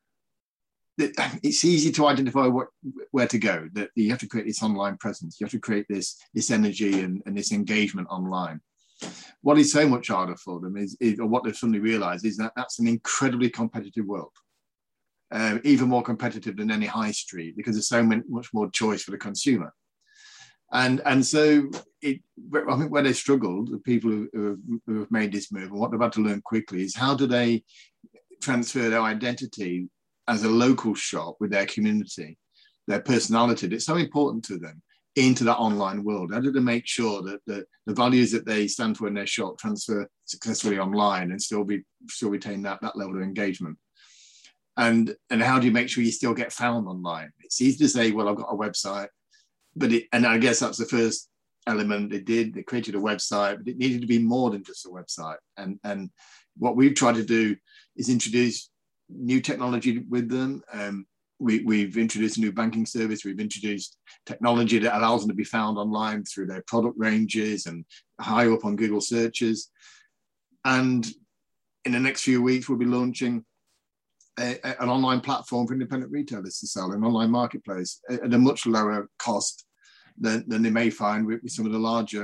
it's easy to identify what, where to go, that you have to create this online presence, you have to create this, this energy and, and this engagement online. What is so much harder for them is, is, or what they've suddenly realized is that that's an incredibly competitive world. Uh, even more competitive than any high street, because there's so many, much more choice for the consumer. And, and so it, I think where they struggled, the people who, who, have, who have made this move, and what they've had to learn quickly is how do they transfer their identity as a local shop with their community, their personality that's so important to them, into that online world. How do they make sure that the, the values that they stand for in their shop transfer successfully online and still be still retain that, that level of engagement? And, and how do you make sure you still get found online? It's easy to say, well, I've got a website, but it, and I guess that's the first element they did. They created a website, but it needed to be more than just a website. And, and what we've tried to do is introduce new technology with them. Um, we, we've introduced a new banking service. We've introduced technology that allows them to be found online through their product ranges and high up on Google searches. And in the next few weeks, we'll be launching A, an online platform for independent retailers to sell, an online marketplace at a much lower cost than, than they may find with, with some of the larger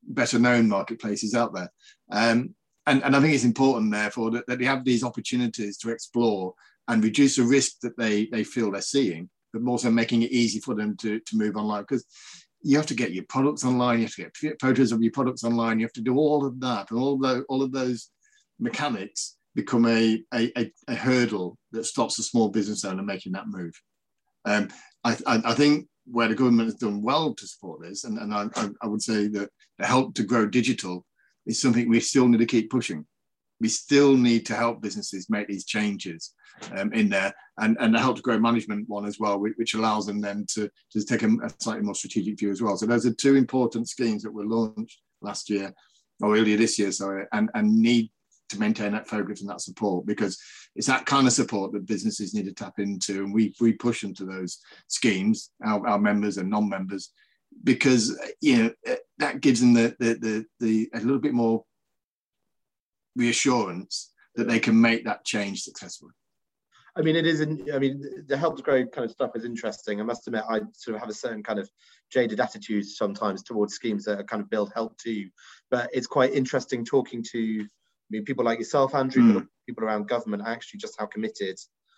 better known marketplaces out there. Um, and, and I think it's important, therefore, that, that they have these opportunities to explore and reduce the risk that they, they feel they're seeing, but also making it easy for them to, to move online. Because you have to get your products online, you have to get photos of your products online, you have to do all of that, and all of those, all of those mechanics become a, a, a hurdle that stops a small business owner making that move. Um, I, I, I think where the government has done well to support this, and, and I, I would say that the help to grow digital is something we still need to keep pushing. We still need to help businesses make these changes um, in there, and, and the help to grow management one as well, which allows them then to, to take a, a slightly more strategic view as well. So those are two important schemes that were launched last year, or earlier this year, sorry, and, and need to maintain that focus and that support, because it's that kind of support that businesses need to tap into, and we, we push into those schemes, our, our members and non-members, because you know that gives them the, the, the, the a little bit more reassurance that they can make that change successfully. I mean, it isn't, I mean, the help to grow kind of stuff is interesting. I must admit, I sort of have a certain kind of jaded attitude sometimes towards schemes that are kind of build help to, but it's quite interesting talking to, I mean, people like yourself, Andrew, mm. but people around government, actually just how committed,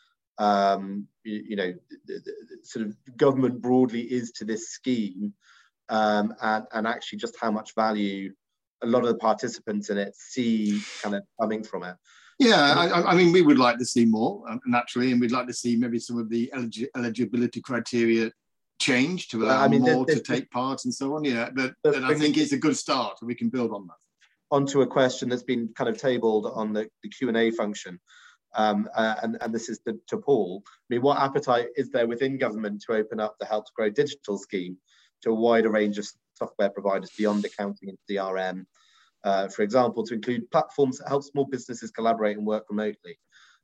um, you, you know, the, the, the sort of government broadly is to this scheme, um, and, and actually just how much value a lot of the participants in it see kind of coming from it. Yeah, I, I mean, we would like to see more, um, naturally, and we'd like to see maybe some of the elig eligibility criteria change to allow I mean, more there's, to there's, take part and so on. Yeah, but, but I think it's a good start, and we can build on that. Onto a question that's been kind of tabled on the, the Q and A function, um, uh, and, and this is to, to Paul. I mean, what appetite is there within government to open up the Help to Grow digital scheme to a wider range of software providers beyond accounting and C R M? Uh, for example, to include platforms that help small businesses collaborate and work remotely.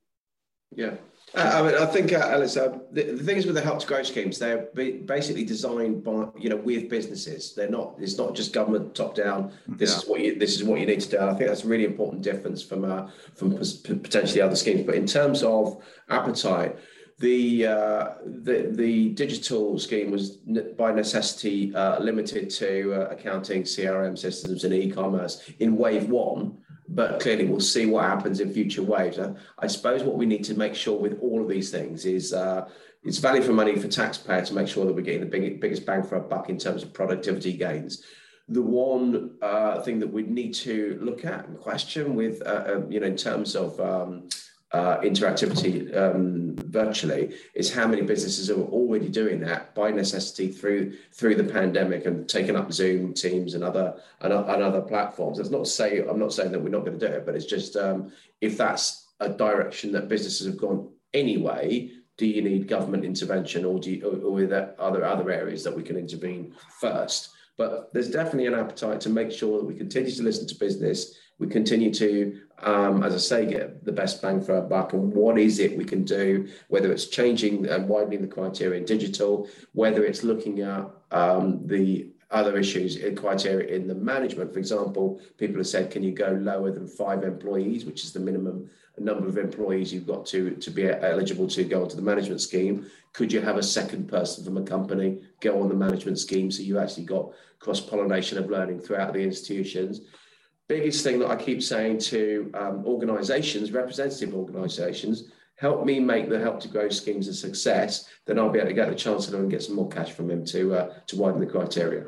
Yeah, uh, I mean, I think, uh, Alex, uh, the, the thing is with the Help to Grow schemes, they're basically designed by, you know, with businesses. They're not, it's not just government top down. This yeah. is what you, this is what you need to do. And I think that's a really important difference from, uh, from potentially other schemes. But in terms of appetite, The, uh, the the digital scheme was by necessity uh, limited to uh, accounting, C R M systems and e-commerce in wave one, but clearly we'll see what happens in future waves. Uh, I suppose what we need to make sure with all of these things is uh, it's value for money for taxpayer to make sure that we're getting the big, biggest bang for our buck in terms of productivity gains. The one uh, thing that we need to look at and question with, uh, uh, you know, in terms of um, Uh, interactivity um, virtually is how many businesses are already doing that by necessity through through the pandemic and taking up Zoom, Teams, and other and, and other platforms. That's not to say I'm not saying that we're not going to do it, but it's just um, if that's a direction that businesses have gone anyway, do you need government intervention, or do you, or, or are there other other areas that we can intervene first? But there's definitely an appetite to make sure that we continue to listen to business. We continue to, um, as I say, get the best bang for our buck. And what is it we can do, whether it's changing and widening the criteria in digital, whether it's looking at um, the other issues in criteria in the management. For example, people have said, can you go lower than five employees, which is the minimum number of employees you've got to, to be eligible to go onto the management scheme? Could you have a second person from a company go on the management scheme so you actually got cross-pollination of learning throughout the institutions? Biggest thing that I keep saying to um, organisations, representative organisations, help me make the Help to Grow schemes a success, then I'll be able to get the Chancellor and get some more cash from him to uh, to widen the criteria.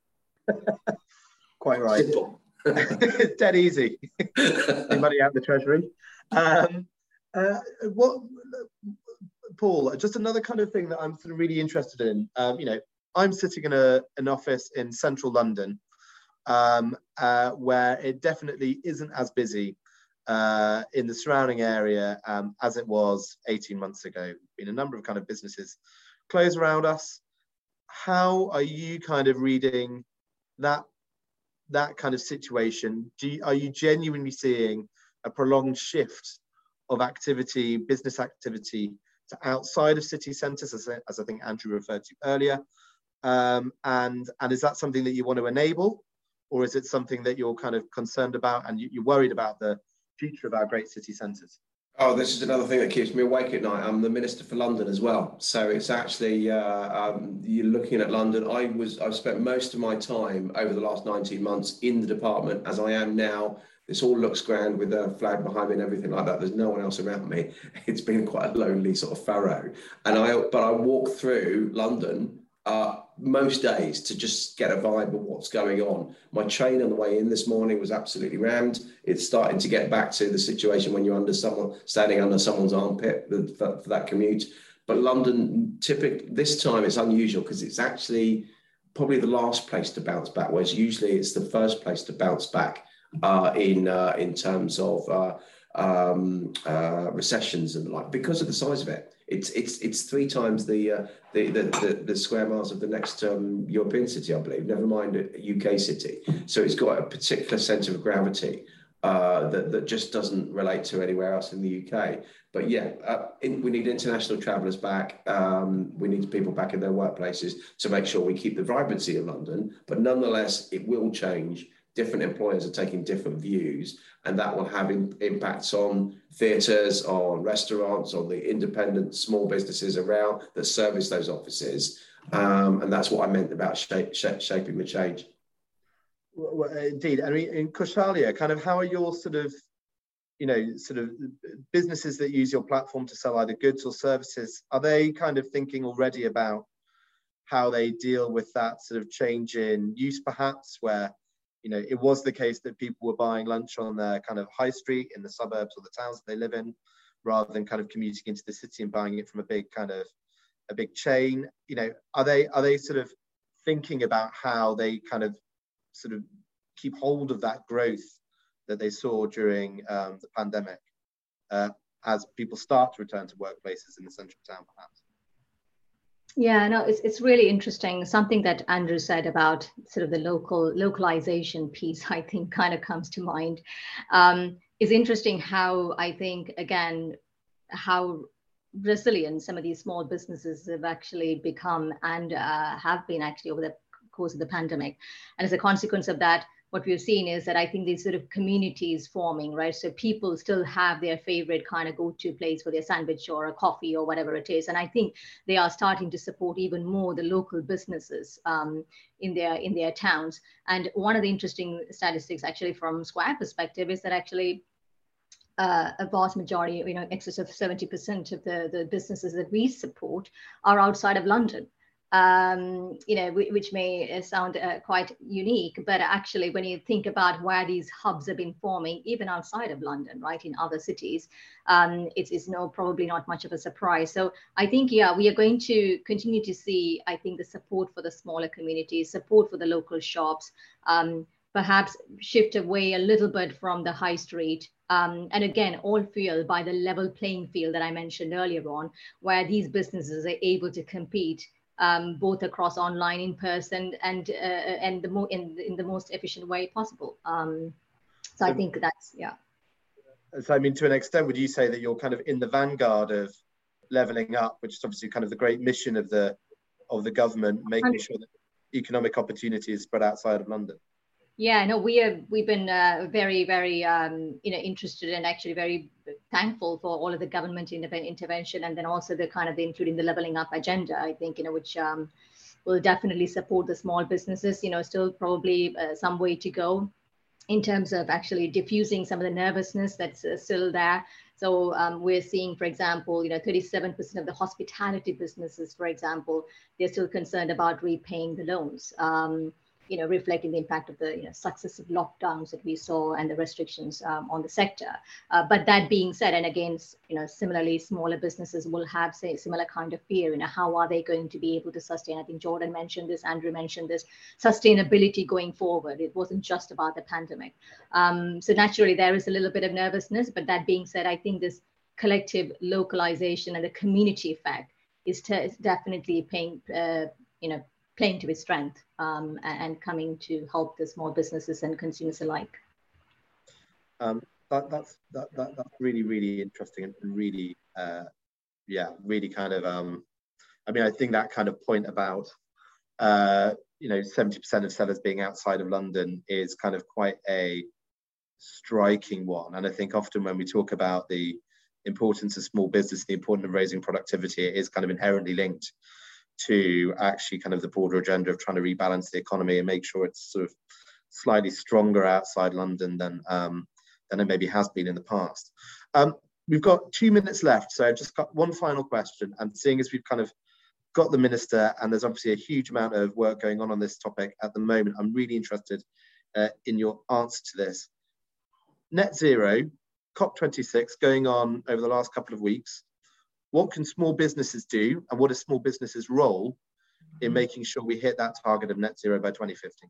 Quite right. Dead easy. Money out of the Treasury. Um, uh, what, Paul? Just another kind of thing that I'm sort of really interested in. Um, you know, I'm sitting in a an office in central London. Um, uh, where it definitely isn't as busy uh, in the surrounding area um, as it was eighteen months ago. Been a number of kind of businesses close around us. How are you kind of reading that that kind of situation? Do you, are you genuinely seeing a prolonged shift of activity, business activity, to outside of city centres, as, as I think Andrew referred to earlier? Um, and and is that something that you want to enable? Or is it something that you're kind of concerned about and you, you're worried about the future of our great city centres? Oh, this is another thing that keeps me awake at night. I'm the Minister for London as well. So it's actually, uh, um, you're looking at London. I was, I've spent most of my time over the last nineteen months in the department as I am now. This all looks grand with a flag behind me and everything like that. There's no one else around me. It's been quite a lonely sort of furrow. And I, but I walk through London uh, most days to just get a vibe of what's going on. My train on the way in this morning was absolutely rammed. It's starting to get back to the situation when you're under someone, standing under someone's armpit for, for that commute. But London, typically this time it's unusual because it's actually probably the last place to bounce back, whereas usually it's the first place to bounce back uh, in uh, in terms of uh, um, uh, recessions and the like, because of the size of it. It's it's it's three times the uh, the, the the the square miles of the next um, European city, I believe. Never mind a U K city. So it's got a particular centre of gravity uh, that that just doesn't relate to anywhere else in the U K. But yeah, uh, in, we need international travellers back. Um, we need people back in their workplaces to make sure we keep the vibrancy of London. But nonetheless, it will change. Different employers are taking different views, and that will have in, impacts on theatres, on restaurants, on the independent small businesses around that service those offices. Um, and that's what I meant about shape, shape, shaping the change. Well, indeed. I mean, in Kaushalya, kind of how are your sort of, you know, sort of businesses that use your platform to sell either goods or services, are they kind of thinking already about how they deal with that sort of change in use, perhaps, where, you know, it was the case that people were buying lunch on their kind of high street in the suburbs or the towns that they live in, rather than kind of commuting into the city and buying it from a big kind of a big chain? You know, are they are they sort of thinking about how they kind of sort of keep hold of that growth that they saw during um, the pandemic uh, as people start to return to workplaces in the central town, perhaps? Yeah, no, it's it's really interesting. Something that Andrew said about sort of the local localization piece, I think, kind of comes to mind. Um, it's interesting how I think, again, how resilient some of these small businesses have actually become and uh, have been actually over the course of the pandemic. And as a consequence of that, what we've seen is that I think these sort of communities forming, right? So people still have their favorite kind of go-to place for their sandwich or a coffee or whatever it is. And I think they are starting to support even more the local businesses um, in their in their towns. And one of the interesting statistics actually from Square perspective is that actually uh, a vast majority, you know, excess of seventy percent of the, the businesses that we support are outside of London. Um, you know, which may sound uh, quite unique, but actually when you think about where these hubs have been forming, even outside of London, right, in other cities, um, it's, it's no, probably not much of a surprise. So I think, yeah, we are going to continue to see, I think, the support for the smaller communities, support for the local shops, um, perhaps shift away a little bit from the high street. Um, and again, all fueled by the level playing field that I mentioned earlier on, where these businesses are able to compete Um, both across online, in person, and uh, and the mo- in, in the most efficient way possible. Um, so, so I think that's, yeah. So I mean, to an extent, would you say that you're kind of in the vanguard of levelling up, which is obviously kind of the great mission of the of the government, making sure that economic opportunity is spread outside of London? Yeah, no, we have we've been uh, very, very um, you know, interested and actually very thankful for all of the government intervention, and then also the kind of the, including the leveling up agenda, I think, you know, which um, will definitely support the small businesses. You know, still probably uh, some way to go in terms of actually diffusing some of the nervousness that's uh, still there. So um, we're seeing, for example, you know, thirty-seven percent of the hospitality businesses, for example, they're still concerned about repaying the loans. Um, you know, reflecting the impact of the you know, successive lockdowns that we saw and the restrictions um, on the sector. Uh, but that being said, and again, you know, similarly, smaller businesses will have, say, similar kind of fear. You know, how are they going to be able to sustain? I think Jordan mentioned this, Andrew mentioned this, sustainability going forward. It wasn't just about the pandemic. Um, so naturally, there is a little bit of nervousness. But that being said, I think this collective localization and the community effect is, t- is definitely paying, uh, you know, playing to its strength um, and coming to help the small businesses and consumers alike. Um, that, that's that, that, that's really, really interesting and really, uh, yeah, really kind of, um, I mean, I think that kind of point about, uh, you know, seventy percent of sellers being outside of London is kind of quite a striking one. And I think often when we talk about the importance of small business, the importance of raising productivity, it is kind of inherently linked to actually kind of the broader agenda of trying to rebalance the economy and make sure it's sort of slightly stronger outside London than um, than it maybe has been in the past. Um, we've got two minutes left, so I've just got one final question. And seeing as we've kind of got the minister, and there's obviously a huge amount of work going on on this topic at the moment, I'm really interested uh, in your answer to this. Net zero, COP twenty-six going on over the last couple of weeks. What can small businesses do, and what is small businesses' role in making sure we hit that target of net zero by twenty fifty?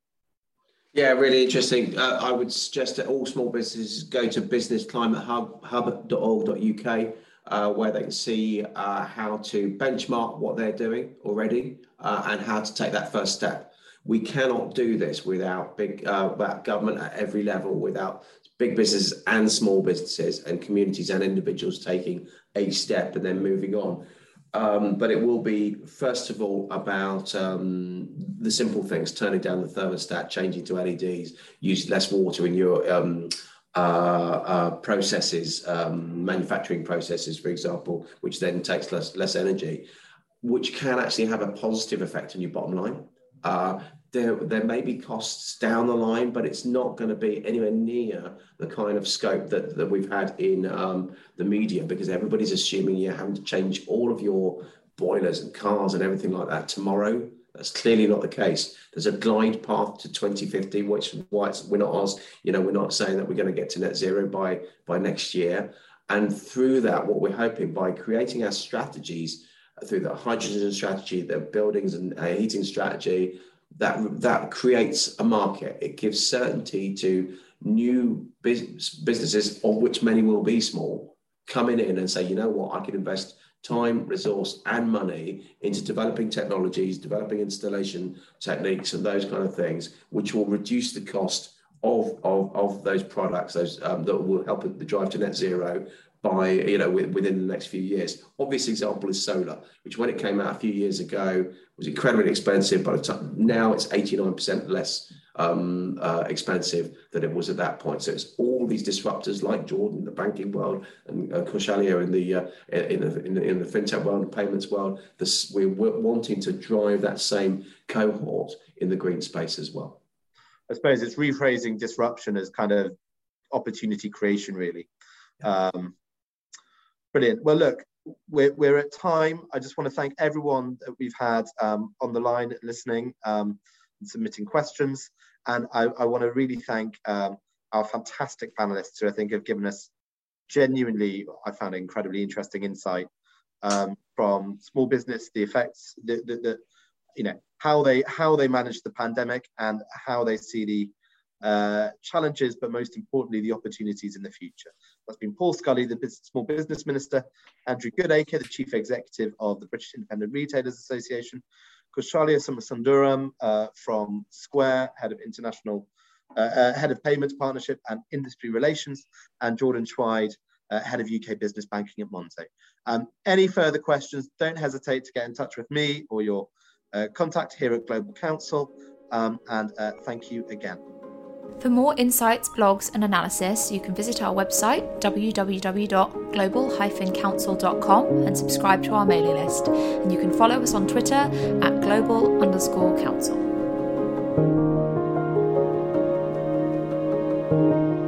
Yeah, really interesting. Uh, I would suggest that all small businesses go to business climate hub dot org dot U K, uh, where they can see uh, how to benchmark what they're doing already uh, and how to take that first step. We cannot do this without big, uh, without government at every level, without big businesses and small businesses and communities and individuals taking a step and then moving on. Um, but it will be, first of all, about um, the simple things, turning down the thermostat, changing to L E Ds, use less water in your um, uh, uh, processes, um, manufacturing processes, for example, which then takes less, less energy, which can actually have a positive effect on your bottom line. Uh, There, there may be costs down the line, but it's not going to be anywhere near the kind of scope that, that we've had in um, the media, because everybody's assuming you're having to change all of your boilers and cars and everything like that tomorrow. That's clearly not the case. There's a glide path to twenty fifty, which is why it's, we're not asked, you know, we're not saying that we're going to get to net zero by, by next year. And through that, what we're hoping by creating our strategies through the hydrogen strategy, the buildings and uh, heating strategy, that that creates a market. It gives certainty to new business, businesses, of which many will be small, coming in and say, you know what, I can invest time, resource and money into developing technologies, developing installation techniques and those kind of things, which will reduce the cost of, of, of those products, those um, that will help the drive to net zero by, you know, within the next few years. Obvious example is solar, which when it came out a few years ago was incredibly expensive, but now it's eighty-nine percent less um, uh, expensive than it was at that point. So it's all these disruptors like Jordan, the banking world, and uh, Kausalya in the, uh, in, the, in, the, in the fintech world and payments world. This, we're wanting to drive that same cohort in the green space as well. I suppose it's rephrasing disruption as kind of opportunity creation, really. Um, Brilliant. Well, look, we're, we're at time. I just want to thank everyone that we've had um, on the line listening um, and submitting questions. And I, I want to really thank um, our fantastic panelists who I think have given us genuinely, I found incredibly interesting insight um, from small business, the effects, the, the, the, you know, how they, how they manage the pandemic and how they see the uh, challenges, but most importantly, the opportunities in the future. That's been Paul Scully, the Business, Small Business Minister, Andrew Goodacre, the Chief Executive of the British Independent Retailers Association, Kausalya Somasundaram uh, from Square, Head of International, uh, uh, Head of Payments Partnership and Industry Relations, and Jordan Chwide, uh, Head of U K Business Banking at Monzo. Um, any further questions, don't hesitate to get in touch with me or your uh, contact here at Global Counsel, um, and uh, thank you again. For more insights, blogs and analysis, you can visit our website w w w dot global dash council dot com and subscribe to our mailing list. And you can follow us on Twitter at global underscore council.